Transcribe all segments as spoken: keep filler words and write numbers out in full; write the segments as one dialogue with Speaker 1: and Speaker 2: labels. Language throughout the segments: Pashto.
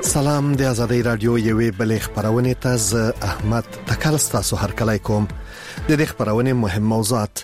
Speaker 1: سلام د آزادۍ رادیو یوې بلې خبرونه ته ز احمد تکل ستاسو هر کله کوم د دې خبرونه مهم موضوعات.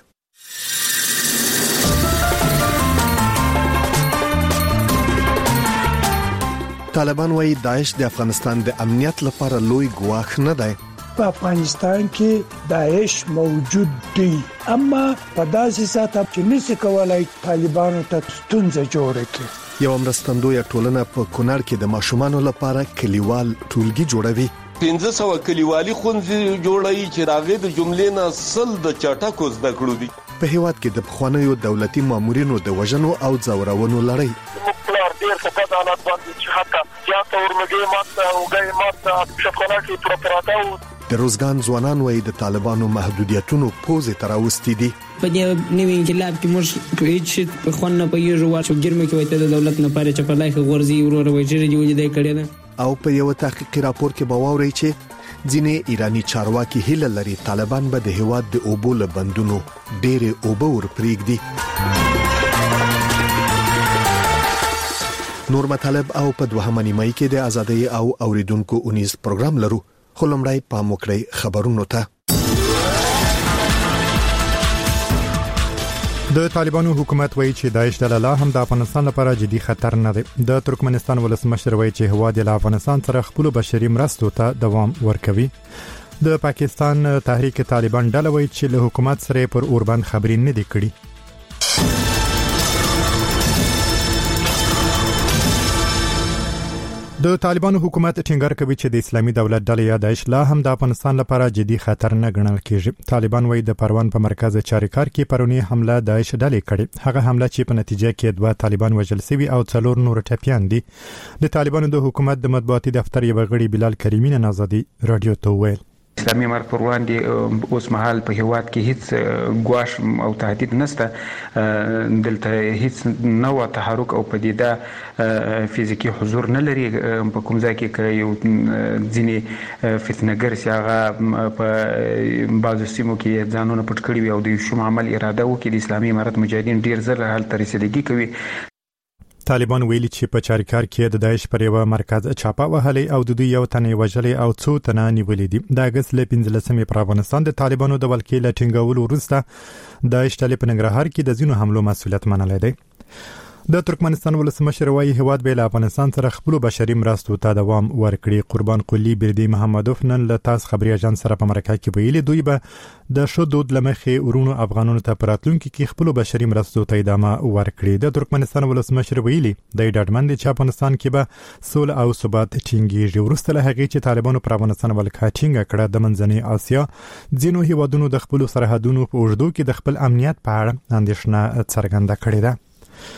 Speaker 1: طالبان وايي داعش د افغانستان د امنیت لپاره لوی ګواښ نه دی.
Speaker 2: په افغانستان کې داعش موجود دی، اما په داسې ساته چې نشي کولای طالبانو ته ستونزه جوړه کړي.
Speaker 1: یو مرستندوی ټولنه په کونړ کې د ماشومانو لپاره کلیوال ټولګي جوړوي.
Speaker 3: پنځه سوه کلیوالي ښوونځي جوړوي چې راغلي د جملې نه سل د چټکو زده کړو دي.
Speaker 1: په هیواد کې د پخوانیو دولتي مامورینو د وژنو او ځورونو لړۍ.
Speaker 4: ډیر څه په حالات باندې چې حتی یا تورمګي ماته او ګي ماته شکلاتي پروپراتاو
Speaker 1: د روزګان ځوانان وايي د طالبانو محدودیتونو پوزې تراوستي دي.
Speaker 5: په دې نوې انقلاب کې موږ په هیڅ په خون نه پېژو ورشو ګرمه کې وایي د دولت نه پاره چې په لایخ غورځي ورور وایي چې دی کړي ده.
Speaker 1: او په یو تحقیقي راپور کې باوري چې ځینې ایرانی چارواکي هیله لري طالبان به د هیواد د اوبو لبندونو ډېر اوبه ور پرېږدي. نور مطالب او په دوهمه نیمه کې د آزادۍ او اوریدونکو اونیز پروګرام لرو. خلمړای پام وکړئ خبرونو ته.
Speaker 6: د طالبانو حکومت وایي چې داعش ډله لا هم د افغانستان لپاره جدي خطر نه دی. د ترکمنستان ولسمشر وایي چې هواد له افغانستان سره خپل بشري مرستو ته دوام ورکوي. د پاکستان تحریک طالبان ډله وایي چې له حکومت سره پر اوربند خبرې نه دي کړي. د طالبانو حکومت ټینګار کوي چې د اسلامي دولت ډلې یا داعش لا هم د افغانستان لپاره جدي خطر نه ګڼل کیږي. طالبان وايي د پروان په مرکز چاریکار کې پرونی حمله داعش ډلې کړې. هغه حمله چې په نتیجه کې دوه طالبان وژل شوي او څلور نور ټپيان دي. د طالبانو د حکومت د مطبوعاتي دفتر یو غړي بلال کریمي نه آزادي رادیو ته ویل
Speaker 7: اسلامي امارت پر وړاندې اوس مهال په هیواد کې هیڅ ګواښ او تهدید نشته. دلته هیڅ نوع تحرک او پدیده فزیکی حضور نه لري. په کوم ځای کې یو ځینې فتنهګر سیاغه په بعضو سیمو کې ځانونه پټ کړي وي او د شوم عمل اراده وکړي. د اسلامي امارت مجاهدین ډیر زر هلته رسیدګي کوي.
Speaker 6: طالبان ویلي چې په چاریکار کې د داعش پر یو مرکز چاپه وهلې او د دوی یو تنې وژلې او څو تنه نیولې دي. د اگست ل پنځلسمې پر افغانستان د طالبانو د ولکې له ټینګولو وروسته داعش ډلې په ننګرهار کې د ځینو حملو مسؤلیت منلی دی. د ترکمنستان ولسمشر وايي هیواد به له افغانستان سره خپل بشري مرستو ته دوام ورکړي. قربان قلی بردی محمدوف نن له تاس خبري اژانس سره په مرکه کې ویلي دوی به د شو دود لمخې ورونو افغانانو ته پراتلونکو کې خپل بشري مرستو ته ادامه ورکړي. د ترکمنستان ولسمشر ویلي د ډاډمن چې افغانستان کې به سول او ثبات ټینګيږي. ورسته له هغه چې طالبانو پر افغانستان ولکه ټینګه کړه د منځنۍ اسیا ځینو هیوادونو د خپل سرحدونو په اوږدو کې د خپل امنیت په اړه اندېښنه څرګنده کړې ده.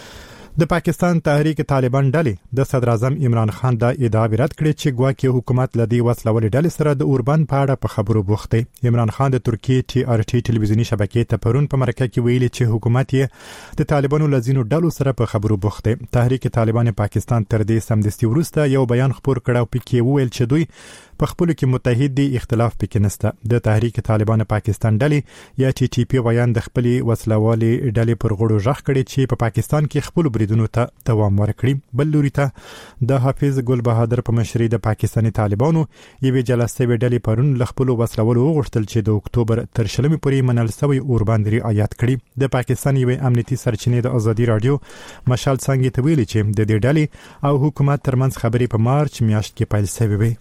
Speaker 6: د پاکستان تحریک طالبان ډلې د صدر اعظم عمران خان د ادعا رد کړې چې ګواکې حکومت لدی وسلوالې ډلې سره د اوربند په اړه په خبرو بوخت دی. عمران خان د ترکیه ټي ار ټي ټلویزیونی شبکې ته پرون په مرکه کې ویلي چې حکومت یې د طالبانو لزینو ډلو سره په خبرو بوخت دی. تحریک طالبان پاکستان تر دې سمدستي ورسته یو بیان خبر کړ او پکې وویل چې دوی په خپل کې متحد دي، اختلاف پکې نشته. د تحریک طالبان پاکستان ډلې یا ټي ټي پی ویان د خپل وسلوالې ډلې پر غړو ژغ کړي چې په پاکستان کې خپل بریدونو ته دوام ورکړي. بل لوري ته د حافظ ګل بهادر په مشرۍ د پاکستاني طالبانو یوې جلسې وډلې پرون ل خپل وسلوالو غوښتل چې د اکتوبر تر شلمې پورې منل سوی اوربند رعایت کړي. د پاکستان یوې امنیتي سرچینې د آزادي رادیو مشال څنګه ته ویلي چې د دې ډلې او حکومت ترمنځ خبرې په مارچ میاشت کې پیل شوې وي.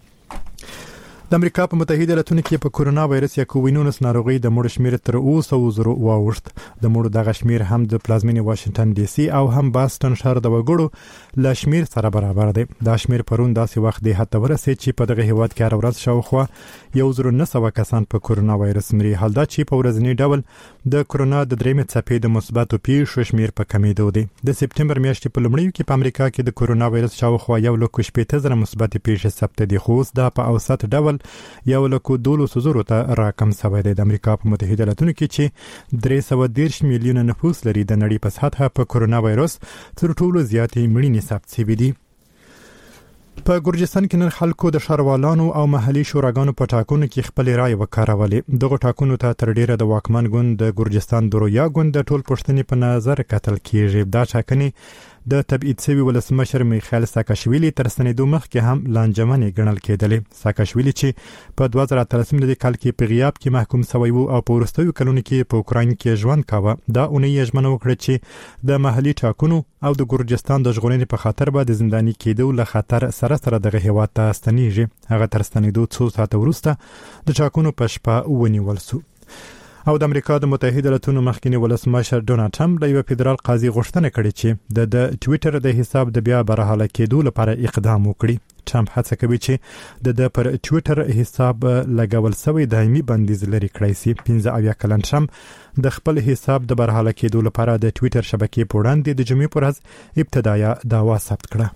Speaker 6: د امریکا په متحده ایالاتونو کې په کورونا وایرس یا کووینونس ناروغي د مړو شمیر تر اوسه وزرو واوښت. د مړو دغه شمیر هم د پلازمینې واشنگټن ډي سي او هم باستون ښار د وګړو ل شمیر سره برابر دی. دا شمیر پرون داسې وخت دی حتی ورسېد چې په دغه هیواد کې هر ورځ شاوخوا یو زر نه سوه کسان په کورونا وایرس مري. حال دا چې په ورځنی ډول د کورونا د درېمې څپې د مثبتو پیښو شمیر په کمیدو دی. د سپتمبر میاشتې په لومړیو کې په امریکا کې د کورونا وایرس شاوخوا یو لک شپږ زره مثبت پیښې ثبت دي، خو دا په اوسط ډول یو لکو دولس زرو ته راکم شوی دی. د امریکا په متحده ایالاتونو کې چې درې سوه دېرش میلیونه نفوس لري د نړۍ په سطحه په کورونا وایرس تر ټولو زیاتې مړینې ثبت شوي دي. په ګورجستان کې نن خلکو د ښاروالانو او محلي شوراګانو په ټاکنو کې خپل رائے وکړولې. دغه ټاکنو ته تر ډیره د واکمن ګوند د ګورجستان درویا ګوند د ټول پښتني په نظر کتل کیږي. دا ټاکنې د تبعید شوی ولسمشر میخائیل ساکاشویلی تر ستنېدو مخکې هم لانجمنې ګڼل کېدلې. ساکاشویلی چې په دوه زره اتلسم کال کې په غیاب کې محکوم شوی وو او په وروستیو کلونو کې په اوکراین کې ژوند کاوه، دا اونۍ یې ژمنه وکړه چې د محلي ټاکنو او د ګورجستان د ژغورنې په خاطر به د زنداني کېدو له خطر سره سره دغه هیواد ته ستنېږي. هغه تر ستنېدو څو ساعته وروسته د ټاکنو په شپه ونیول شو. او د امریکا د متحده ایالاتونو مخکنی ولسمشر ډونالد ټرمپ له یو فدرال قاضي غوښتنه کړې چې د د ټوئیټر د حساب د بیا برحاله کېدو لپاره اقدام وکړي. ټرمپ هڅه کوي چې د د پر ټوئیټر حساب لګول شوی دایمي بندیز لري کړی شي. پنځه اویا کلن ټرمپ د خپل حساب د برحاله کېدو لپاره د ټوئیټر شبکې په وړاندې د جمعې پر ورځ ابتدایي دعوا ثبت کړه.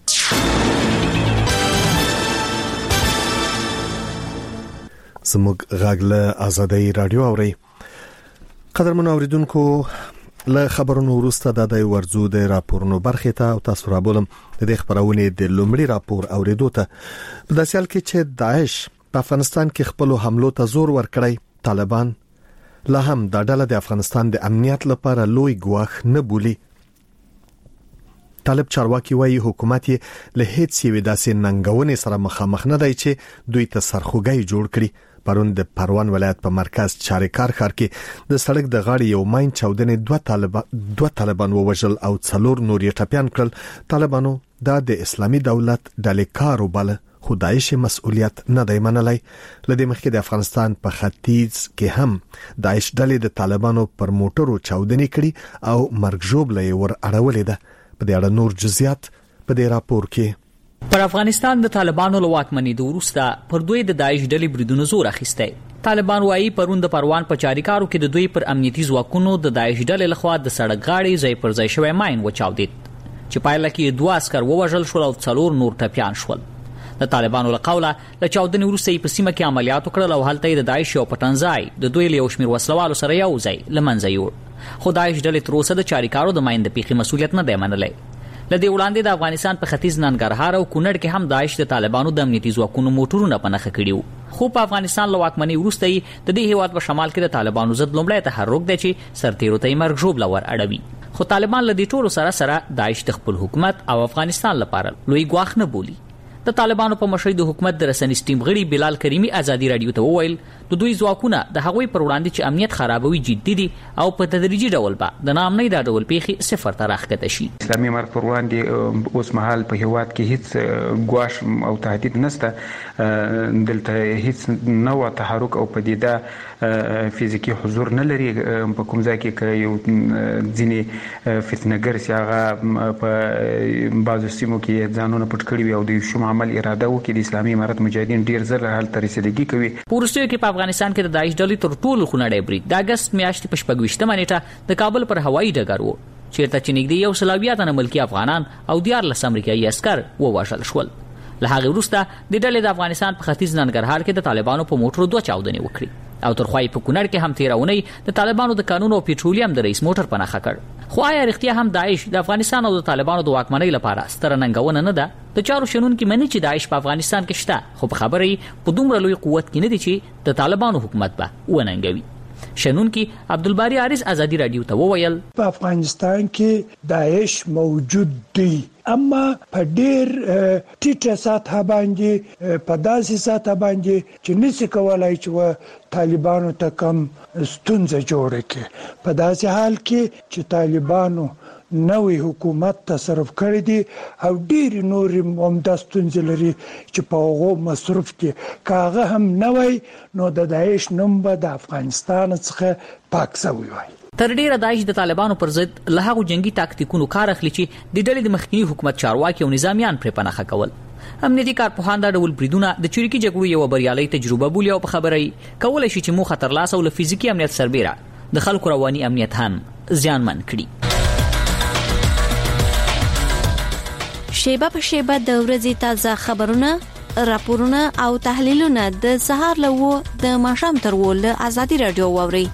Speaker 1: زموږ غاګله آزادۍ رادیو اوري. قدرمن اوریدونکو، له خبرونو وروسته د ورزو د راپورونو برخې ته او تاسو را بولم د دې خبرونه د لومړي راپور اوریدو ته. په داسې حال کې چې داعش په افغانستان کې خپل حملو ته زور ورکړی، طالبان لا هم د ډله د افغانستان د امنیت لپاره لوی ګواښ نه بولي. طالب چارواکي وايي حکومت له هیڅ یوې داسې ننګونې سره مخامخ نه دی چې دوی ته سرخوږی جوړ کړي. پرون د پروان ولایت په مرکز چاریکار ښار کې د سړک د غاړې یو ماین چاودنې دوه طالبان دوه طالبان ووژل او څلور نور یې ټپيان کړل. طالبانو دا د اسلامي دولت ډلې کار وباله، خو داعش مسؤلیت نه دی منلی. لدې مخکې د افغانستان په ختیځ کې هم داعش ډلې د طالبانو پر موټرو چاودنې کړي او مرګ ژوبله یې ور اړولې ده. په دې اړه نور جزئیات په دې راپور کې.
Speaker 8: پر افغانستان د طالبانو له واکمنۍ وروسته پر دوی د داعش ډلې بریدونو زور اخیستی. طالبان وايي پرون د پروان په چاریکارو کې د دوی پر امنیتي ځواکونو د داعش ډلې لخوا د سړک غاړې ځای پر ځای شوی ماین وچاودید چې پایله کې دوه عسکر ووژل شول او څلور نور ټپيان شول. د طالبانو له قوله له چاودنې وروسته په سیمه کې عملیات وکړل او هلته د داعش یو پټنځای د دوی له یو شمېر وسلوالو سره یو ځای له منځه یوړ. خو داعش ډلې تر اوسه د چاریکارو د ماین د پیښې مسؤلیت نه دی منلی. لدې وړاندې د افغانستان په ختیځ ننګرهار او کونړ کې هم داعش د طالبانو د امنیتي ځواکونو موټرونه په نښه کړي وو. خو په افغانستان له واکمنۍ وروسته د دې هیواد په شمال کې د طالبانو ضد لومړی تحرک دی چې سرتیرو ته یې مرګ ژوبله ور اړوي. خو طالبان له دې ټولو سره سره داعش د خپل حکومت او افغانستان لپاره لوی ګواښ نه بولي. د طالبانو په مشرۍ د حکومت د رسنیز ټیم غړي بلال کریمي آزادي رادیو ته وویل د دوی ځواکونه د هغوی پر وړاندې چې امنیت خرابوي جدي دي او په تدریجي ډول به د ناامنۍ دا ډول پیښې صفر ته راښکته شي.
Speaker 7: اسلامي امارت پر وړاندې اوس مهال په هیواد کې هیڅ ګواښ او تهدید نشته. دلته هیڅ نوع تحرک او پدیده فزیکی حضور نه لري. په کوم ځای کې یو ځینې فتنهګر چې هغه په بعضو سیمو کې ځانونه پټ کړي وي او د شوم عمل اراده وکړي، د اسلامي امارت مجاهدین ډیر زر هلته رسیدګي کوي.
Speaker 8: پورستیو کې په افغانستان کې د داعش ډلې تر ټولو خونړی برید د اګست میاشتې په شپږویشتمه نیټه د کابل پر هوایي ډګر و چیرته چې نږدې یو سل اویا تنه ملکي افغانان او دیارلس امریکایي عسکر ووژل شول. له هغې وروسته د ډلې د افغانستان په ختیځ ننګرهار کې د طالبانو په موټرو دوه چاودنې وکړي او تر خوای په کونړ کې هم تیر اونۍ د طالبانو د قانون او پېټرولیم د رئیس موټر په نښه کړ. خو آیا رښتیا هم داعش د افغانستان او د طالبانو د واکمنۍ لپاره ستره ننګونه نه ده؟ د چارو شنونکي مني چې داعش په افغانستان کې شته، خو په خبره یې په دومره لوی قوت کې نه دي چې د طالبانو حکومت به وننګوي. شنونکي عبدالباری عارض آزادي رادیو ته وویل
Speaker 2: په افغانستان کې داعش موجود دی، اما په ډیر ټیټه سطح باندې په داسې سطح باندې چې نشي کولای چې طالبانو ته کم ستونزه جوړه کړي. په داسې حال کې چې طالبانو نوې حکومت تصرف کړی دی او ډیر نور عمده ستونزې لري چې په هغه مصرف کې کاغه هم نوې نو د داعش نوم به د افغانستان څخه پاک شوی وای.
Speaker 8: تر ډیره داعش د طالبانو پر ضد له هغو جنگي تاکتیکونو کار اخلي چې د ډلې د مخکنی حکومت چارواکي او نظامیان پرې پناه کول. امنیتي کارپوهان دا ډول بریدونه د چریکي جګړو یو بریالۍ تجربه بولي او په خبره یې کولای شي چې مو خطرلاس او له فزیکي امنیت سربېره د خلکو رواني امنیت هم زیانمن کړي.
Speaker 9: شیبه په شیبه د ورځې تازه خبرونه، راپورونه او تحلیلونه د سهار له و د ماښام تر و له آزادي رادیو واورئ.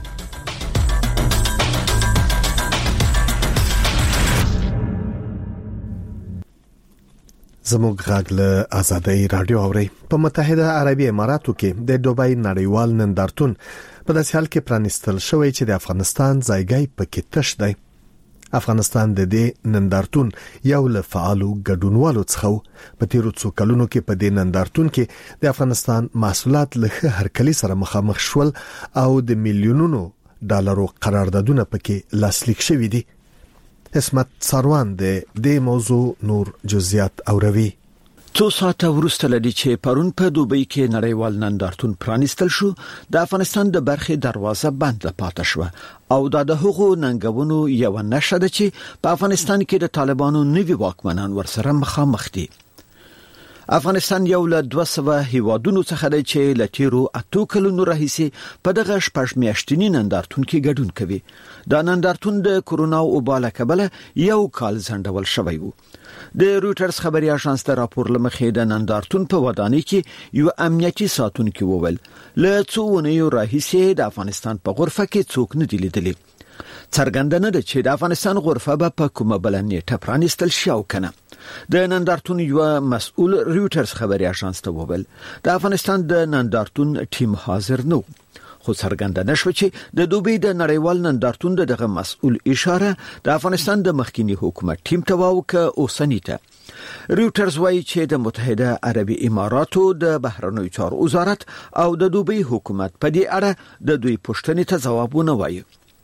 Speaker 1: زموږ غږ له آزادۍ رادیو اوري. په متحده عربی اماراتو کې د دوبای نړیوال نندارتون په داسې حال کې پرانستل شوی چې د افغانستان ځایګی پکې تش دی. افغانستان د دې نندارتون یو له فعالو ګډونوالو څخه په تیرو څو کلونو کې په دې نندارتون کې د افغانستان محصولات له هرکلی سره مخامخ شول او د میلیونونو ډالرو قراردادونه پکې لاسلیک شوي دي. اسمت سروان د دې موضوع نور جزئیات اوروي.
Speaker 10: څو ساعته وروسته لدی چې پرون په دوبۍ کې نړیوال نندارتون پرانستل شو، د افغانستان د برخې دروازه بند پاتې شو او دا د هغو ننګونو یو نشه ده چې په افغانستان کې د طالبانو نوي واکمنان ورسره مخامخ دي. افغانستان یو له دوه سوه هیوادونو څخه دی چې له تیرو اتو کلونو راهیسې په دغه شپږ میاشتني نندارتون کې ګډون کوي. دا نندارتون د کورونا وبا له کبله یو کال ځنډول شوی و. د رويټرز خبري اژانس ته راپور لمخې د نندارتون په ودانۍ کې یو امنیتي ساتونکي وویل له څو ونیو راهیسې د افغانستان په غرفه کې څوک نه دی لیدلی. څرګندنه ده چې د افغانستان غرفه به په کومه بل نیټه پرانستل شي او کنه. د نندارتون یو مسؤل رويټرز خبري اژانس ته وویل د افغانستان د نندارتون ټیم حاضر نو، خو څرګندنه شو چې د دوبۍ د نړیوال نندارتون دغه مسؤل اشاره د افغانستان د مخکینی حکومت ټیم ته واوکه اوسنیته. رويټرز وايي چې د متحده عربی اماراتو د بهرنیو چارو وزارت او د دوبۍ حکومت په دې اړه د دوی پوښتنې ته ځوابونه وایي.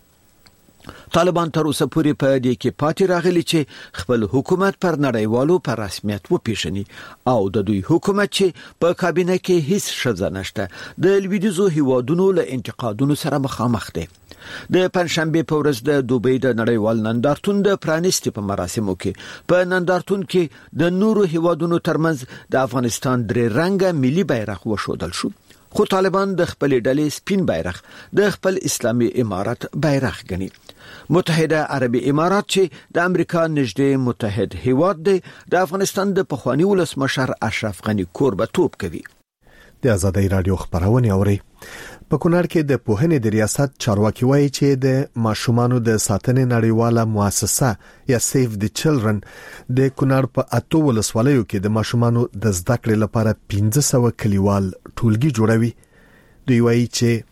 Speaker 10: طالبان تر اوسه پورې په دې کې پاتې راغلي چې خپل حکومت پر نړیوالو په رسمیت وپیژني او د دوی حکومت چې په کابینه کې هیڅ شزه نشته د لویدیزو هیوادونو له انتقادونو سره مخامخ دي. د پنځشنبه په ورځ د دوبۍ د نړیوال نندارتون د پرانیستي په مراسمو کې په نندارتون کې د نورو هیوادونو ترمنځ د افغانستان درې رنګه ملي بیرغ وښودل شو، خو طالبان د خپل ډلې سپین بیرغ د خپل اسلامي امارت بیرغ ګڼي. متحده عربی امارات چې د امریکا نږدې متحد هیواد دی د افغانستان د پخوانی ولسمشر اشرف غنی کوربه‌توب کوي.
Speaker 1: د آزادۍ رادیو خبرونه اوري. په کونړ کې د پوهنې د ریاست چارواکي وایي چې د ماشومانو د ساتنې نړیواله مؤسسه یا سیف د چلډرن د کونړ په اتو ولسوالیو کې د ماشومانو د زده کړې لپاره پنځه سوه کلیوال ټولګي جوړوي. دوی وایي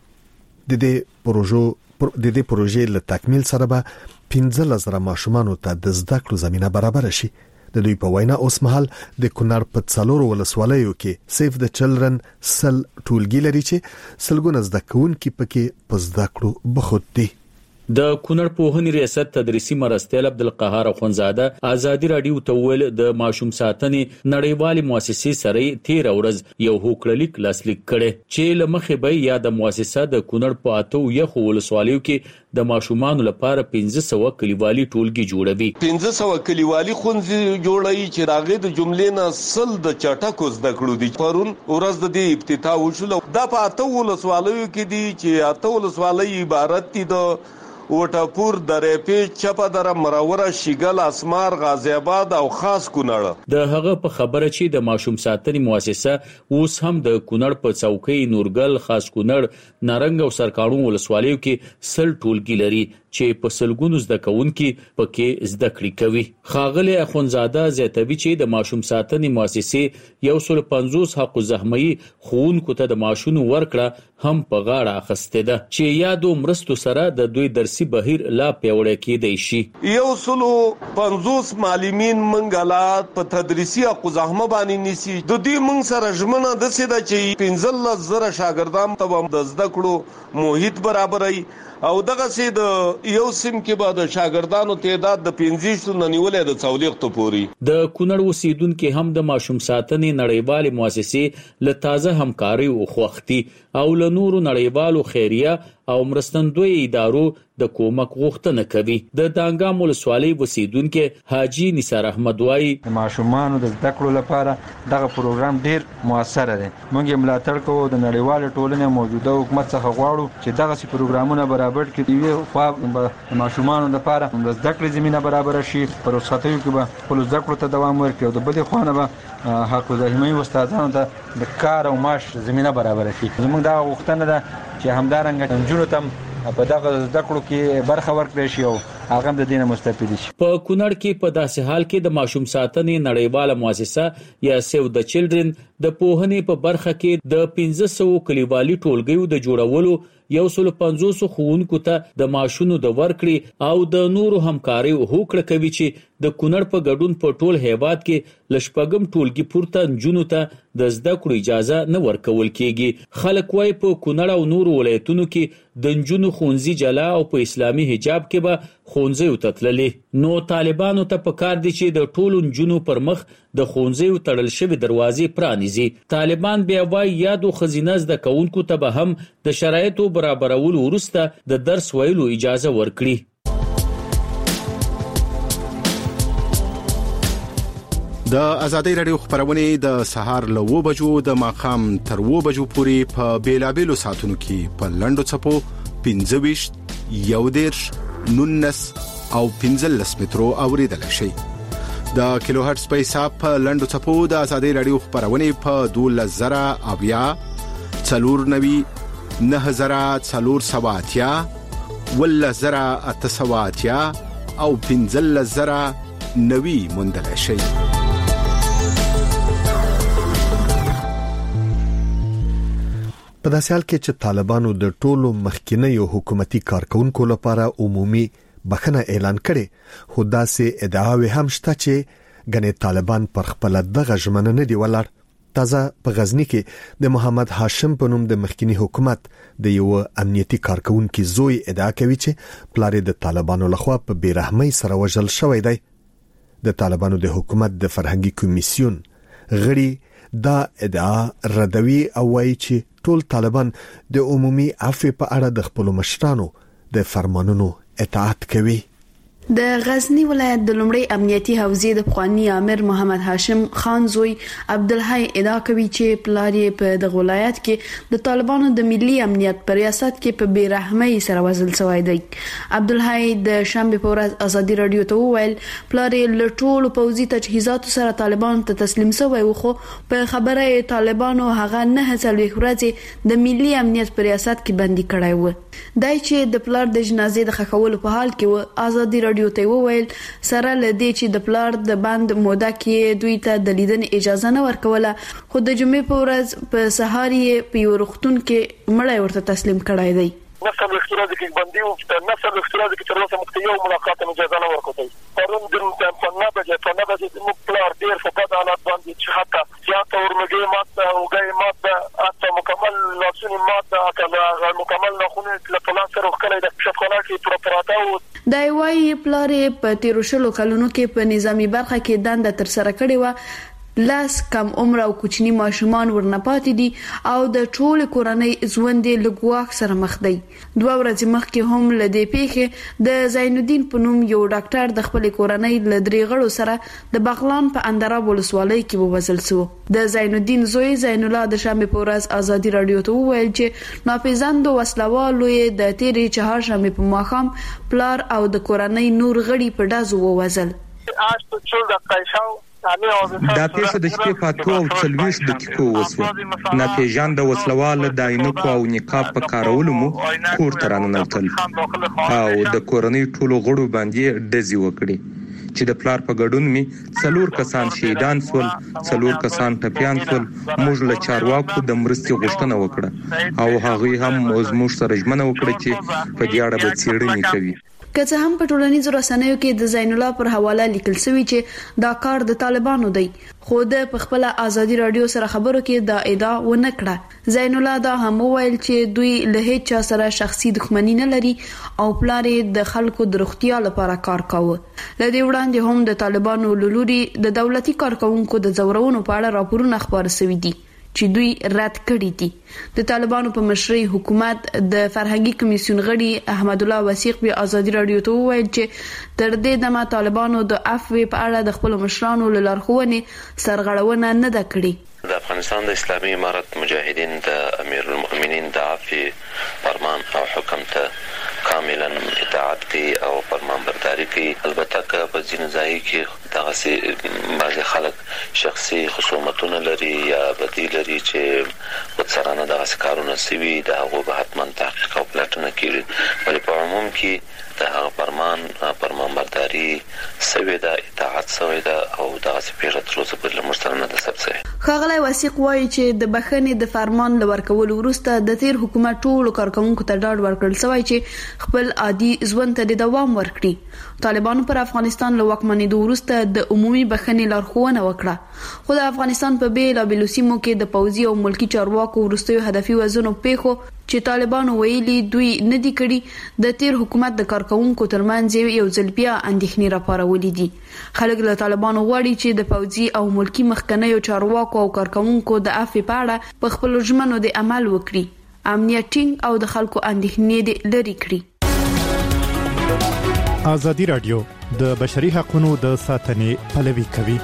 Speaker 1: چې د دې پروژو د دې پروژې له تکمیل سره به پنځه لزره ماشومانو ته د زده کړو زمينه برابر شي. د دوی په وینا اوس مهال د کونړ په څلورو ولسوالیو کې سیف د چلډرن سل ټولګي لري چې سلګونه زده کوونکي پکې په زده کړو بوخت دي.
Speaker 11: د کونړ پوهنې ریاست تدریسي مرستیال عبدالقهار اخونزاده آزادي رادیو ته ویل د ماشوم ساتنې نړیوالې مؤسسې سره تیر ورځ یو هوکړلیک لاسلیک کړي چې لمخې به یا د مؤسسه د کونړ په اتو یخو ولسوالیو کې د ماشومانو لپاره پنځه سوه کلیوالي ټولګي جوړوي.
Speaker 3: پنځه سوه کلیوالي ښوونځي جوړوي چې راغې د جملې نه سل د چټکو زده کړو دي. پرون ورځ د دې افتتاح وشو. دا په اتو ولسوالیو کې دي چې اتو ولسوالۍ عبارت دي د وټاپور، درېپې، چپه دره، مراوره، شیګل، اسمار، غازی آباد او خاص کونړ.
Speaker 11: د هغه په خبره چې د ماشوم ساتنې مؤسسه اوس هم د کونړ په څوکۍ، نورګل، خاص کونړ، نارنګ او سرکاڼو ولسوالیو کې سل ټولګي لري چې په سلګونو زده کوونکي پکې زده کړې کوي. خاغلی اخونزاده زیاتوي چې د ماشوم ساتنې مؤسسې یو سل پنځوس حق الزحمي ښوونکو ته د معاشونو ورکړه هم په غاړه اخیستې ده چې یادو مرستو سره د دوی درسي بهیر لا پیاوړی کېدی شي.
Speaker 3: یو سل پنځوس معلمین منګلات په تدریسي حق الزحمه باندې نیسي. د دې موږ سره ژمنه داسې ده چې پنځلس زره شاګردان ته د زده کړو محیط برابرای او دغه سي د یو سیم کې به د شاګردانو تعداد د پنځه نه نیولې د څولېختو پوري.
Speaker 11: د کونړ اوسیدونکو هم د ماشوم ساتنې نړیوالې مؤسسې له تازه همکاري او خوښتي او له نورو نړیوالو خیریه او مرستندوی ادارو د کومک غوښتنه کوي. د دانګام ولسوالۍ اوسیدونکو حاجی نثار احمد وايي
Speaker 12: د ماشومانو د زده کړو لپاره دغه پروګرام ډیر موثر دی. موږ یې ملاتړ کوو د نړیوال ټولنې موجوده حکومت څخه غواړو چې دغه سي پروګرامونه برابر کړي وي خو د ماشومانو لپاره د زده کړې زمينه برابر شي. پر وساتیو کې به خپل زده کړو ته دوام ورکړي او د بده خوانه به حق الزحمي استادانو ته د کار او معاش زمينه برابر شي. زموږ دا غوښتنه ده چې همدارنګه جنونو تم په دغه زده کړو کې برخه ورکړي شي او هغه هم د دینه مستفید شي.
Speaker 11: په کونړ کې په داسې حال کې د ماشوم ساتنې نړیواله مؤسسه یا سیو د چلډرن د پوهنې په برخه کې د پنځه سوه کلیوالي ټولګیو د جوړولو یو سل پنځوس ښوونکو ته د معاشونو د ورکړې او د نورو همکاري هوکړه کوي چې د کونړ په ګډون په ټول هیواد کې لشپګم ټولګي پورته نجونو ته د زده کړو اجازه نه ورکول کیږي. خلک وايي په کونړ او نورو ولایتونو کې د نجونو خونځي جلا او په اسلامي حجاب کې به خونځي وتتللي. نو طالبانو ته پکار دي چې د ټولو نجونو پر مخ د خونځي تړل شوی دروازې پرانیزي. طالبان بیا وايي یادو خزینه زده کوونکو ته به هم د شرایطو برابرولو وروسته د درس ویلو اجازه ورکړي.
Speaker 13: د ازادي رادیو خبرونه د سهار له و بجو د ماخام تر و بجو پورې په بیلابېلو ساتونو کې په لندو چپو پنځه ویشت یو دیرش نونس او پنځلس مترو اوریدل شي. د کیلو هرتز په حساب په لندو چپو د ازادي رادیو خبرونه په دوولس زره اویا څلور نوي نه زره څلور سواتیا ولا زره اته سواتیا او پنځلس زره نوي موندل شي.
Speaker 1: په داسې حال کې چې طالبانو د ټولو مخکینیو حکومتي کارکونکو لپاره عمومي بخښنه اعلان کړي، خو داسې ادعاوې هم شته چې ګنې طالبان پر خپل دغه ژمنه نه دی ولاړ. تازه په غزنی کې د محمد هاشم په نوم د مخکینی حکومت د یو امنیتي کارکونکو زوی ادعا کوي چې پلار د طالبانو لخوا په بیرحمۍ سره وژل شوی دی. د طالبانو د حکومت د فرهنګي کمیسیون غړي دا ادعا ردوي او وایي چې ټول طالبان د عمومي عفو په اړه د خپل مشرانو د فرمانونو اطاعت کوي.
Speaker 14: د غزنی ولایت د لومړی امنیتي حوزې د پخوانی امیر محمد هاشم خان زوی عبدالحی ادعا کوي چې پلار یې په دغه ولایت کې د طالبانو د ملي امنیت پر ریاست کې په بیرحمۍ سره وژل شوی دی. عبدالحی د شنبه په ورځ ازادي رادیو ته وویل پلار یې له ټولو پوځي تجهیزاتو سره طالبانو ته تسلیم شوی و، خو په خبره طالبانو هغه نه څلوېښت ورځې د ملي امنیت پر ریاست کې بندي کړی و. دای چې د پلار د جنازې د خښولو په حال کې و، ازادي رادیو ته وویل سره لدی چې د پلار د بند موده کې دوی ته د لیدنې اجازه نه ورکوله، خو د جمعې په ورځ په سهار یې په یو روغتون کې مړی ورته تسلیم کړی دی.
Speaker 4: نسل اختراض کې باندې او نسل اختراض کې تر اوسه مخته یو ملاقات اجازه نه ورکوي. پرون د په نه بجې په نه بجې موږ پلار ډیر په بد حالت باندې چې حتی زیاته ورمګي ماته او ګي ماته اته مکمل لاسونی ماته کله مکمل نخونه په پلان سره وکړای د شفقانه کې پروپراتا او
Speaker 14: دای وايي پلار په تیر شلو کلونو کې په نظامی برخه کې دنده تر سره کړې و. لاس کم عمر او کوچني ماشومان ورنه پاتې دي او د ټول کورنۍ ژوند له ګواښ سره مخ دی. دوه ورځې مخکې هم له دې پیښې د زین الدین په نوم یو ډاکټر د خپل کورنۍ له درې غړو سره د بغلان په اندراب ولسوالۍ کې ووژل شو. د زین الدین زوی زین الله د شنبه په ورځ ازادي رادیو ته وویل چې ناپېژاندو وسلوالو یې د تیرې چهارشنبې په ماښام پلار او د کورنۍ نور غړي په ډزو ووژل.
Speaker 15: دا پیښه د شپې په اتو او څلوېښت دقیقو وشوه. ناپېژانده وسلوال د عینکو او نقاب په کارولو مو کور ته راننوتل او د کورنۍ ټولو غړو باندې ډزې وکړې چې د پلار په ګډون می څلور کسان شهیدان شول، څلور کسان ټپیان شول. موږ له چارواکو د مرستې غوښتنه وکړه او هغوی هم زموږ سره ژمنه وکړه چې په دې اړه به څېړنې کوي.
Speaker 14: که څه هم په ټولنیزو رسنیو کې د زین الله پر حواله لیکل شوی چې دا کار د طالبانو دی، خو د خپل ازادي رادیو سره خبرو کې دا ادعا ونه کړه. زین الله دا هم وویل چې دوی له هیڅ چا سره شخصي دښمنی نه لري او پلار د خلکو د روغتیا لپاره کار کاوه. لدې وړاندې هم د طالبانو لوري د دولتي کارکونکو د زورونو په اړه راپورونه خبر شوي دي چې دوی رد کړی دي. د طالبانو په مشرۍ حکومت د فرهنګي کمیسیون غړي احمد الله وثیق په ازادي رادیو ته وویل چې تر دې دمه طالبانو د عفو په اړه د خپل مشرانو لارښوونې سرغړونه نه ده کړې.
Speaker 16: د افغانستان د اسلامي امارت مجاهدین د امیر المؤمنین د عفو فرمان او حکم ته کاملا اطاعت کوي او فرمان برداری کوي. البته که په ځینو ځای کې دغه بعض خلک شخصي خصومتونه لري یا بدیل لري چې خودسرانه دغه کارونه سوي د هغو به حتما تحقیق او پلټنه کیږي، ولی په عموم کې د هغه فرمان فرمانبرداري سوي ده، اطاعت سوي ده او دغه پیښه تر اوسه پورې له موږ سره نه ده ثبت شوې.
Speaker 14: ښاغلی وثیق وایي چې د بخښنې د فرمان له ورکولو وروسته د تیر حکومت ټولو کارکوونکو ته ډاډ ورکړل شوی چې خپل عادي ژوند ته د دوام ورکړي. طالبانو پر افغانستان له واکمنېدو وروسته د عمومي بخښنې لارښوونه وکړه، خو د افغانستان په بېلابېلو سیمو کې د پوځي او ملکي چارواکو وروستیو هدفي وژنو پیښو چې طالبانو ویلي دوی نه دي کړي د تیر حکومت د کارکوونکو ترمنځ یو ځل بیا اندېښنې راپارولې دي. خلک له طالبانو غواړي چې د پوځي او ملکي مخکنیو چارواکو او کارکوونکو د عفو په اړه په خپل ژمنو د عمل وکړي، امنیت ټینګ او د خلکو اندېښنې د لري کړي.
Speaker 6: ازادي رادیو د بشري حقوقو د ساتنې پلوي کوي.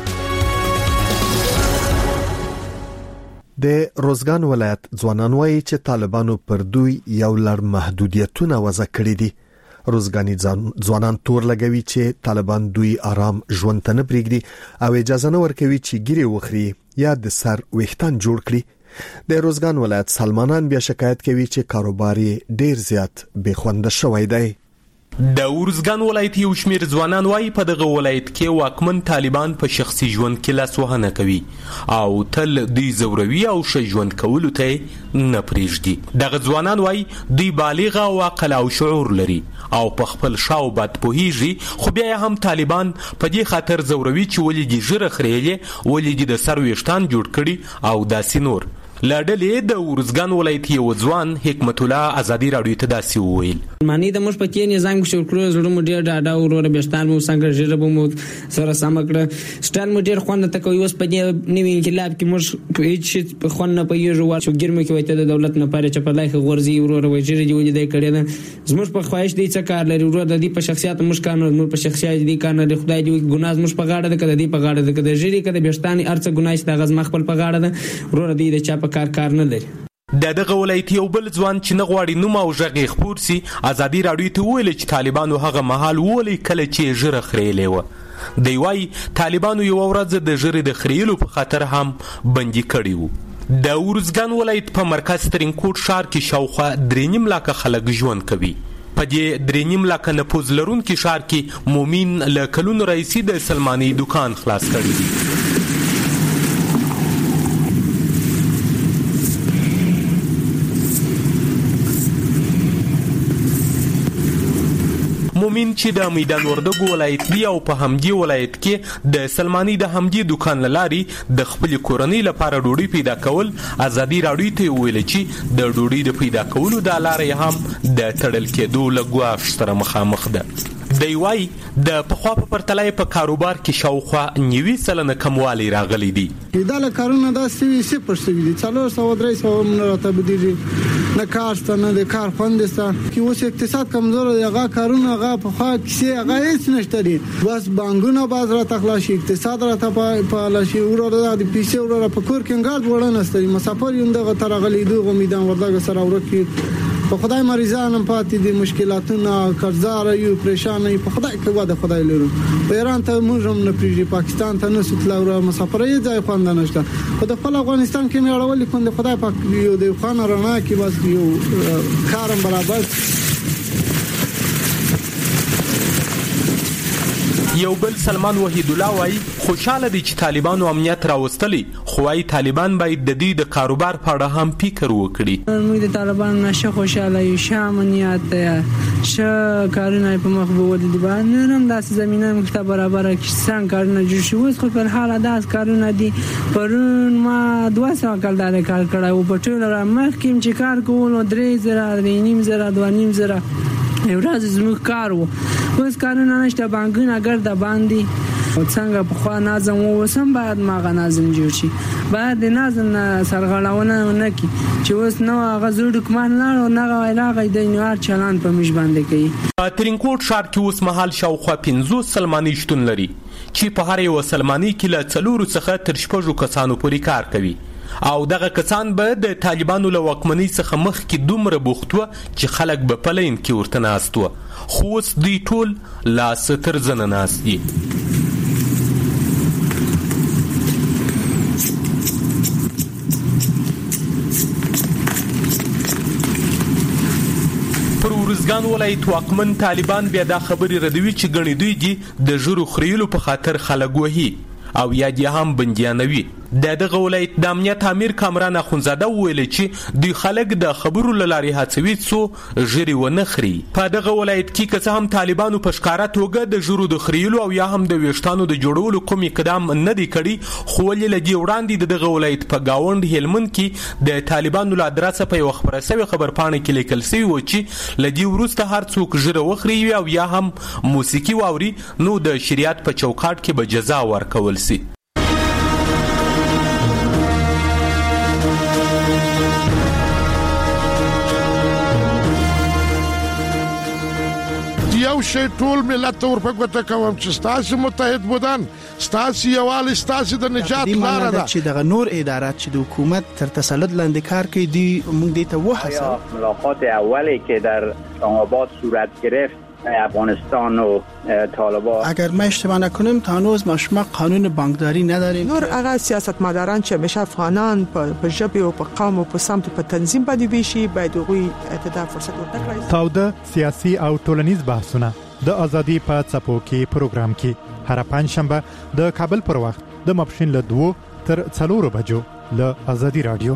Speaker 1: د روزګان ولایت ځوانان وایي چې طالبانو پر دوی یو لړ محدودیتونه وضع کړي دي. روزګانی ځوانان تور لګوي چې طالبان دوی آرام ژوند ته نه پریږدي او اجازه نه ورکوي چې ګیري وخري یا د سر ویښتان جوړ کړي. د روزګان ولایت سلمانان بیا شکایت کوي چې کاروبار ډیر زیات بې خونده شوی دی.
Speaker 17: د ورزګان ولایت یو شمیر ځوانان وايي په دغه ولایت کې واکمن طالبان په شخصي ژوند کې لاسوهنه کوي او تل دوی زوروي او ښه ژوند کولو ته نه پریږدي. دغه ځوانان وايي دوی بالغ او عقل او شعور لري او په خپل شاو بد پوهیږي، خو بیا هم طالبان په دې خاطر زوروي چې ولې دي ژره خړېلې، ولې دي د سر ویشتان جوړ کړي او داسې نور. لاډلې د ورزګان ولایت یو ځوان حکمت الله ازادي راډیو ته داسې وویل:
Speaker 5: معنی د موږ په کې نظام کې شروع کړو، زړه مو ډیر ډاډه او ورور بهشتان مو څنګه ژره به مو سره سم کړ، سټال مو ډیر خوند ته کوي. اوس په دې نوې انقلاب کې موږ په هیڅ شي په خوند نه پېژو وا شو ګرمه کې وایته د دولت نه پاره چې په لایخ غورځي ورور وای ژره دی ولې دی کړی نه زموږ په خواهش دی څه کار لري، ورور د دې په شخصیت موږ کار نه موږ په شخصیت دی کار نه خدای دی ګناه موږ په غاړه ده کده دی په غاړه ده کده ژری کده بهشتان ارڅ ګناه است غز مخ په غاړه ده، ورور دی د چا په کار کار نه لري.
Speaker 17: د دغه ولایت یو بل ځوان چې نه غواړي نوم او غږ خپور سي ازادي راډیو ته ویل چې طالبانو هغه مهال ولي کله چې ژره خړېلې و. دی وايي طالبانو یو ورځ د ژرې د خړېلو په خاطر هم بندي کړی وو. د ورزګان ولایت په مرکز ترینکوټ ښار کې شاوخوا درې نیم لاکه خلک ژوند کوي. په دې درې نیم لاکه نفوذ لرونکي ښار کې مومین له کلونو راهیسې د سلماني دکان خلاص کړی دی. مومین چې د میدان وردګو ولایت دی او په همدې ولایت کې د سلماني د همدې دکان لاري د خپل کورنۍ لپاره ډوډۍ پیدا کول ازادي راډیو ته ویل چې د ډوډۍ د پیدا کولو د لارې هم د تړل کېدو لګواښ سره مخامخ ده. دی وايي د پخوا په پرتله په کاروبار کې شاوخوا نوي سلنه کموالی راغلی دی.
Speaker 18: دا له کارونه دا سوي صفر شوي دي، څلور سوه درې سوه هم نه راته بدېږي، نه کار شته نه د کار خوند شته. چې اوس اقتصاد کمزوره دی، هغه کارونه هغه پخوا کیسې هغه هېڅ نشته دي، بس بانکونه باز راته خلاص شي، اقتصاد راته فعاله شي، وروره د پیسې وروره په کور کې انګار وړه نسته دي، مسافر یم دغه ته راغلی دغه میدان وردګ سره ورک کړي. په خدای مریضان هم پاتې دي، مشکلاتونه قرضدار یو پریشان یو، په خدای کې واده خدای لرو. په ایران ته موږ هم نه پریږدي، پاکستان ته نه سوتلا ور مسافر یې ځای خوند نشته. په خپل افغانستان کې مې اړولې کوم د خدای پاک یو د خان رڼا کې بس یو کارم برابر.
Speaker 17: یو بل سلمان وحید الله وايي خوشاله دي چې طالبانو امنیت راوستلی، خو وايي طالبان باید د دې د کاروبار په اړه هم فکر وکړي.
Speaker 5: موږ د طالبانو نشه خوشاله یو، ښه امنیت ښه کارونه په مخ به ودی باندې هم داسې زمينه مخته برابر کې څنګه کارونه جوړ شي. اوس خو په حال داس کارونه دي، پرون ما دوه سوه کال دا کار کړی او په ټول را مخ کې چې کار کول درې زره درې نیم زره دوه نیم زره یو ورځ زموږ کار و. اوس کارونه نشته، بانکونه ګرده باندې او څنګه په خوا نظم وسم باید ماغه نظم جوړ شي، باید د نظم سرغړونه نه کی چې اوس نو هغه زوړ حکومت نه نه راغی د نوار چلان په مش باندې کوي.
Speaker 17: په ترینکوټ ښار کې اوس مهال شاوخوا پنځوس سلماني شتون لري چې په هر یو سلماني کې له څلورو څخه تر شپږو کسانو پورې کار کوي او دغه کسان به د طالبانو له واکمنۍ څخه مخکې دومره بوخت وو چې خلک به په لین کې ورته ناست وو، خو اوس دوی ټول لاس تر زنه ناست دي. ارزګان ولایت واکمن طالبان بیا دا خبري ردوي چې ګڼي دوی دي د ژورو خریلو په خاطر خلک وهي او یا دې هم بنديانوي. د دغه ولایت د امنیت امیر کامران اخونزاده ویل چې دوی خلک د خبرو لاري هڅوي څو ژری ونه خري. په دغه ولایت کې که څه هم طالبانو په ښکارا توګه د ژورو د خریلو او یا هم د ویشتانو د جوړولو کوم اقدام نه دی کړی، خو ولې لدی وړاندې د دغه ولایت په گاوند هلمند کې د طالبانو له ادرسه په یو خبره سوي خبر پاڼه کې لیکل شوی و چې لدی ورسته هر څوک ژره وخري او یا هم موسیقي واوري نو د شریعت په چوکاټ کې به جزا ورکول شي.
Speaker 19: یو شی ټول ملت ورپه ګوته کوم چې ستاسو متحد بودن، ستاسو یووالی، ستاسو د نجات لاره ده.
Speaker 20: چې دغه نور ادارات چې د حکومت تر تسلط لاندې کار کوي دی موږ دې ته وحسن.
Speaker 21: ملاقات اولی که در اسلام‌آباد صورت گرفت افغانستان و طالبان،
Speaker 20: اگر ما اشتباه نکنیم تا هنوز ما شما قانون بانکداری نداریم.
Speaker 22: نور هغه سیاستمداران چې همیشه افغانان په ژبه او په قوم او په سمت په تنظیم باندې ویشي باید هغوی ته فرصت ورکړي.
Speaker 6: تاوده سیاسي او ټولنیز بحثونه د ازادي په څپو کې پروګرام کې هر پنځشنبه د کابل پر وخت د ماپښین له دوه تر څلورو بجو له ازادي رادیو.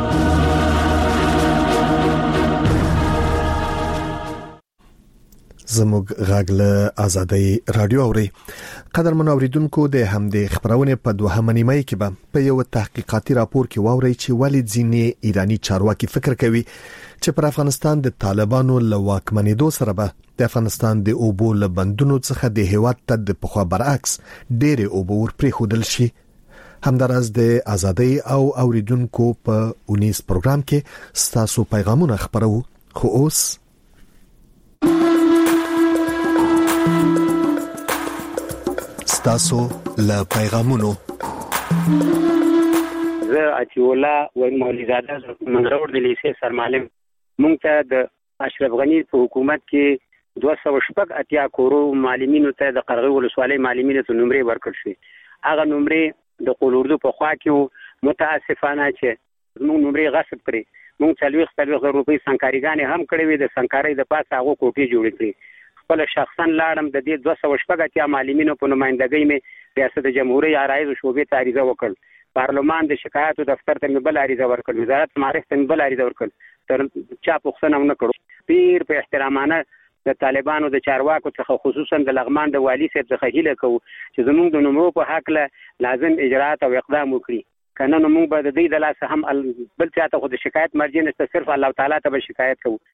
Speaker 1: زموږ غږ له ازادي رادیو اوري. قدرمن اوریدونکو د همدې خبرونه په دوهمه نیمه کې به په یو تحقیقاتي راپور کې واوري چې ولې ځینې ایرانی چارواکي فکر کوي چې پر افغانستان د طالبانو له واکمنېدو سره به د افغانستان د اوبو له بندونو څخه د هیواد ته د پخوا برعکس ډېر اوبو ور پریښودل شي. همدارس د ازادي او اوریدونکو په اونیس پروګرام کې ستاسو پیغامونه خبرو. خو اوس تاسو له پیغامونو
Speaker 23: زه اچولا و مولویزاده منرور د لیسې سرمعلم مونږ ته د اشرف غنی په حکومت کې دوه سوه شپږ اتیا کورو معلمینو ته د قرغې ولسوالۍ معلمینو ته نمرې ورکړل شوې. هغه نمرې د قولوردو په خوا کې متاسفانه چې زموږ نمرې غصب کړې. مونږ څلوېښت څلوېښت روپۍ سنکاریګانې هم کړې وې، د سنکارۍ د پاسه هغو کوټې جوړې کړې. خپل شخصا لاړم د دې دوه سوه شپږ اتیا معلمینو په نمائندګۍ مې ریاست جمهوریت عرایض شعبې ته عریضه وکړ. پارلمان د شکایاتو دفتر ته مې بل عریضه ورکړ، وزارت معارف ته مې بل عریضه ورکړ، تر چا پوښتنه ونه کړو. ډېر په احترامانه د طالبانو د چارواکو څخه خصوصا د لغمان د والي صاحب څخه هیله کوو چې زموږ د نمرو په هکله لازم اجراءات او اقدام وکړي، کنه نو موږ به د دې د لاسه هم بل چا ته خو د شکایت مرجع نشته، صرف الله تعالی ته به شکایت کوو.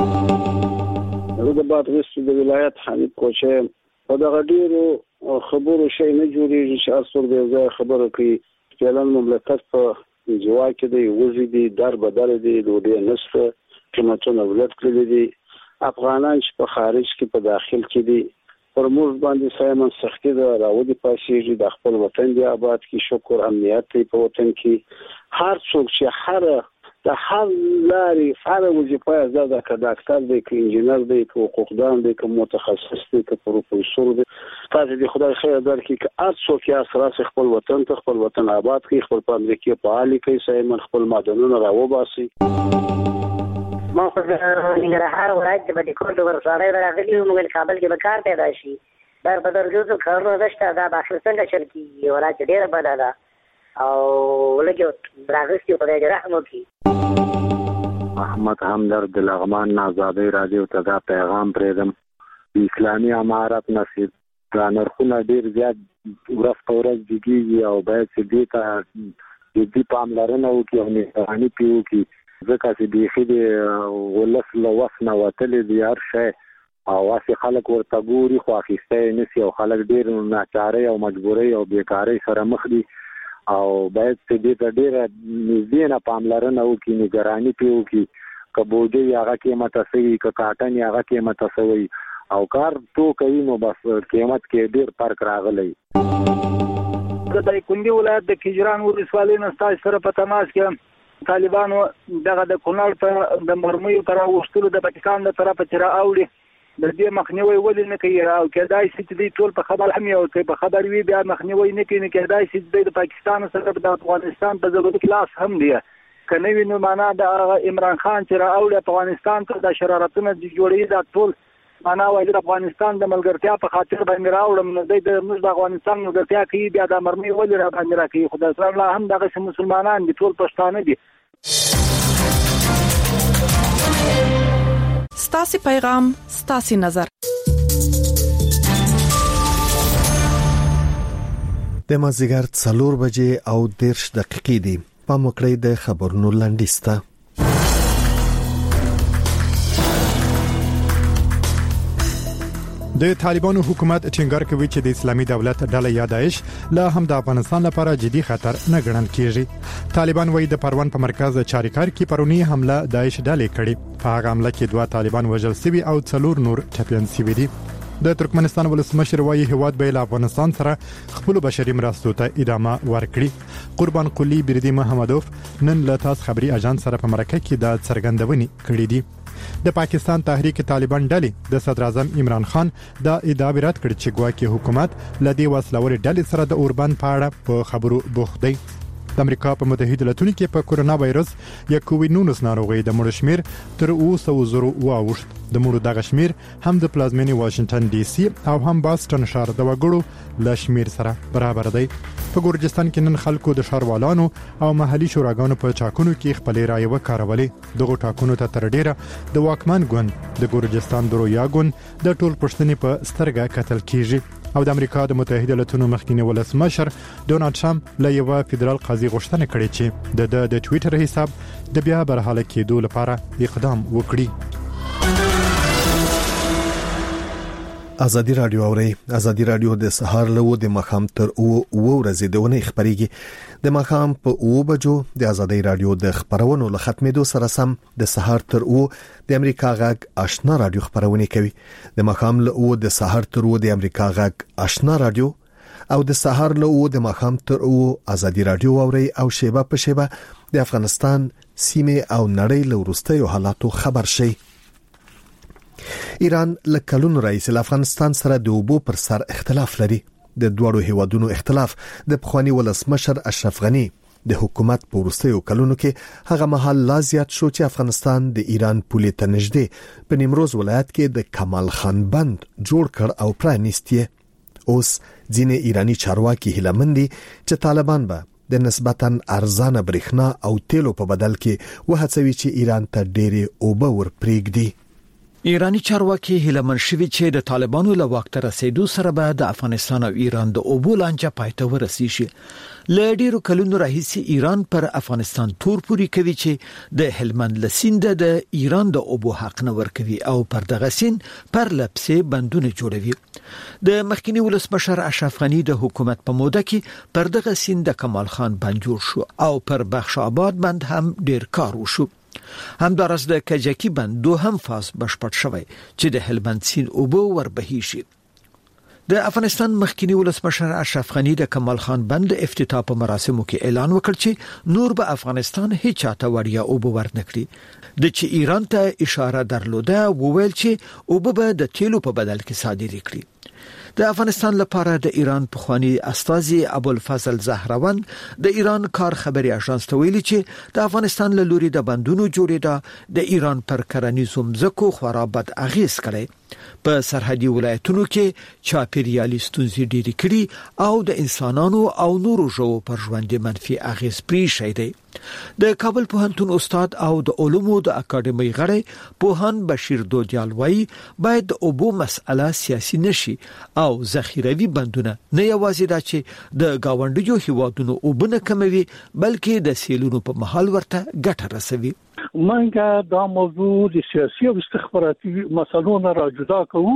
Speaker 24: د باد غوښتل د ولایت حمید کوچه په دغه ډیرو خبرو شي نه جوړیږي چې اصل د ځای خبره کوي. فعلا مملکت په جوا کې دی وزي دي در بدل دي دوی نصف قیمتونه ولټ کړی دي. افغانان چې په خارج کې په داخل کې دي پر موږ باندې سایمن سختي دا راوړي پاسيږي د خپل وطن دی آباد کې شکر امنیت په وطن کې هر څوک چې هر د هر لاري فعال وظیفه زده که ډاکټر دی که انجینر دی که حقوقدان دی که متخصص دی که پروفیسور دی تاسو د خدای خیر درکړي که هر څوک یې اساس خپل وطن ته خپل وطن آباد کړي، خپل په امریکا فعال کړي، سایمن خپل معدنونه راوباسي.
Speaker 25: ما خو د ننګرهار ولایت د بټکوټ ولسوالۍ راغلي وم، موږ کابل کې به کار پیدا شي در په درجو کارونه نشته. دا به اخر څنګه چل کېږي؟ ولایت ډېره بده ده او لږ راغستې خدای دې رحم وکړي.
Speaker 26: احمد همدرد د لغمان آزادۍ رادیو ته دا پیغام پرېږدم. اسلامي امارت نصیب دا نرخونه ډېر زیات ورځ په ورځ جګېږي او باید چې دې ته جدي پاملرنه وکړي او نگراني پرې وکړي، ځکه چې بیخي د ولس له وس نه وتلی دی هر شی او هسې خلک ورته ګوري خو اخیستی یې نشي او خلک ډېر ناچارۍ او مجبورۍ او بیکارۍ سره مخ دي او باید چې دې ته ډېره نږدې نه پاملرنه وکړي، نګراني پرې وکړي. که بوجۍ یې هغه قیمته شوي، که کاټن یې هغه قیمته شوی او کار تو کوي نو بس قیمت کې ډېر فرق راغلی.
Speaker 27: د دایکنډي ولایت د کجران ولسوالۍ نه ستاسو سره په تماس کې طالبانو دغه د کونړ ته د مرمیو تر راوستلو د پاکستان د طرفه چې راوړي د دې مخنیوي ولې نه کوي او کېدای شي چې دوی ټول په خبر هم یو په خبر وي بیا مخنیوي نه کوي، کېدای شي چې د پاکستان سره د افغانستان په ضرورت کلاس هم دی کنه وینو معنا د عمران خان چې راوړ افغانستان ته د شرارتونو جوړې د ټول معنا وایي د افغانستان د ملګرتیا په خاطر باندې راوړم نو د موږ د افغانستان ملګرتیا کوي بیا د مرمي ولې را باندې راکړي خدای سره الله هم دغه مسلمانان دي ټول پښتانه دي.
Speaker 2: ستاسو پیغام ستاسو نظر.
Speaker 1: د مازیګر څلور بجې او دیرش دقیقې دي. په مکړې د خبرونو لاندېسته.
Speaker 6: د طالبانو حکومت ټینګار کوي چې د اسلامي دولت ډله یا داعش لا هم د افغانستان لپاره جدي خطر نه ګڼل کیږي. طالبان وایي د پروان په مرکز چاریکار کې پرونی حمله داعش ډلې کړې. په هغه حمله کې دوه طالبان وژل شوي او څلور نور ټپيان شوي دي. د ترکمنستان ولسمشر وایي هیواد به له افغانستان سره خپل بشري مرستو ته ادامه ورکړي. قربان قلی بریدي محمدوف نن له تاس خبري اژانس سره په مرکه کې د څرګندونې کړې دي. د پاکستان تحریک طالبان ډلې د صدر اعظم عمران خان د ادعا رد کړ چې ګواکې حکومت لدی وسلور ډلې سره د اوربند په اړه په خبرو بوخت دی. د امریکا په متحده ایالاتونو کې په کورونا وایرس یا کووډ نولس ناروغي د مړ شمیر تر اوسه وزرو واوښت. د مړو دغه شمیر هم د پلازمینې واشنگټن ډي سي او هم باستون ښار د وګړو له شمیر سره برابر دی. په ګورجستان کې نن خلکو د ښاروالانو او محلي شوراګانو په چاکونو کې خپلې رایې وکارولې. دغه ټاکنو ته تر ډیره د واکمن ګوند د ګورجستان درویا ګوند د ټول پښتنې په سترګه کتل کیږي. او د امریکا د متحده ایالاتونو مخکینی ولسمشر ډونالد ټرمپ له یو فدرال قاضي غوښتنه کړې چې د د ټوئیټر حساب د بیا برحاله کېدو لپاره اقدام وکړي.
Speaker 1: ازادي رادیو اوري ازادي رادیو د سهار له د مخام تر او او ورځې د ونې خبريږي. د مخام په او بجو د ازادي رادیو د خبرونو له ختمېدو سره سم د سهار تر او د امریکا غږ آشنا رادیو خبرونه کوي. د مخام له او د سهار تر او د امریکا غږ آشنا رادیو او د سهار له او د مخام تر او ازادي رادیو اوري او شیبه په شیبه د افغانستان سیمه او نړۍ له ورستیو حالاتو خبر شي. ایران لکلون رئیس افغانستان سره د اوبو پر سر اختلاف لري. د دوړو هیوادونو اختلاف د پخوانی ولسمشر اشرف غنی د حکومت په ورستیو کلونو کې هغه مهال لا زیات شو چې افغانستان د ایران پولې ته نږدې په نیمروز ولایت کې د کمال خان بند جوړ کړ او پرانیستی. اوس ځینې ایرانی چارواکي هیلمندي چې طالبان به د نسبتاً ارزانه برېښنا او تیلو په بدل کې وهڅوي چې ایران ته ډېرې اوبه ورپرېږدي.
Speaker 3: ایرانی چارواکي هیلمن شوی چې د طالبانو له واک ته رسیدو سره به د افغانستان او ایران د اوبو لانجه پایته ورسیږي. ل ډیرو کلونو راهیسې ایران پر افغانستان تور پوری کوي چې د هلمند لسیند د ایران د اوبو حق نه ورکوي او پر دغه سین پر لپسې بندونه جوړوي. د مخکینی ولسمشر اشرف غنی د حکومت په موده کې پر دغه سین د کمال خان بند جوړ شو او پر بخش آباد بند هم ډیر کار وشو. همدارس د کجکی بند دوهم فاز بشپړ شوی چې د هلمند سیند اوبه وربهي شي. د افغانستان مخکینی ولسمشر اشرف غنی د کمال خان بند افتتاح په مراسمو کې اعلان وکړ چې نور به افغانستان هیڅ چاته وړیا اوبه ورنکړي. د چې ایران ته اشاره درلوده وویل چې اوبه به د تیلو په بدل کې صادري کړي. د افغانستان لپاره د ایران پخوانی استازي ابوالفضل زهروان د ایران کار خبري اژانس ته ویلي چې د افغانستان له لوري د بندونو جوړېدا د ایران پر کرنیزو مځکو خورا بد اغیز کړي. په سرحدي ولایتونو کې چاپیریالي ستونزې ډېرې کړي او د انسانانو او نورو ژوو پر ژوند منفي اغیز پرې دی. د کابل پوهنتون استاد او د علومو د اکاډمي غړی پوهان بشیر دودیال وایي باید د اوبو مسأله سیاسي نشي او ذخیروي بندونه نه یوازې دا چې د گاونډیو هیوادونو اوبه نه کموي بلکې د سیلونو په محل ورته ګټه رسوي.
Speaker 7: منګه دا موضوع د سیاسي او استخباراتي مسلو نه را جدا کوو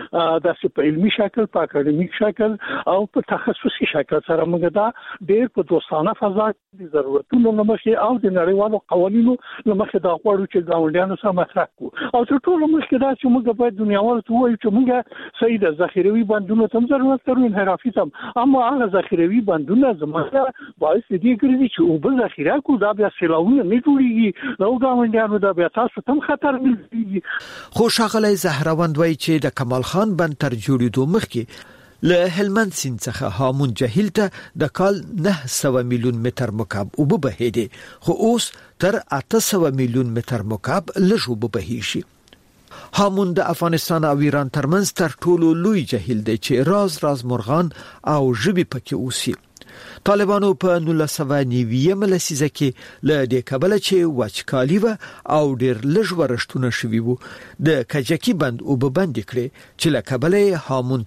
Speaker 7: د په علمي شکل په اکاډمیک شکل او په تخصصي شکل سره موږ دا ډېر په دوستانه فضا د ضرورتونو لمخې او د نړیوالو قوانینو لمخې دا غواړو چې ګاونډیانو سره مطرح کړو او تر ټولو مخکې دا چې موږ باید دنیاوالو ته وایو چې موږ صحیح د ذخیروي بندونو ته ضرورت لرو انحرافي تم اما هغه ذخیروي بندونه زموږ باعث دي کړی چې اوبه ذخیره کړو دا بیا سیلاوونه نه جوړیږي نو ګاونډیانو دا بیا تاسو تم خطر ملي.
Speaker 3: خو شاغلی زهروند وایي چې د کمال خان بند تر جوړېدو مخکې له هلمند سیند څخه هامون جهیل ته د کال نه سوه میلیون متر مکعب اوبه بهیدي خو اوس تر اته سوه میلیون متر مکعب لږ اوبه بهیږي. هامون د افغانستان او ایران ترمنځ تر ټولو لوی جهیل دی چې راز راز مرغان او ژوي پکې اوسي. طالبانو په نولس سوه نوي لسیزه کې له دې کبله چې وچکالي و او ډېر لږ ورښتونه شوي وو د کجکي بند اوبه بندې کړې چې له کبله هامون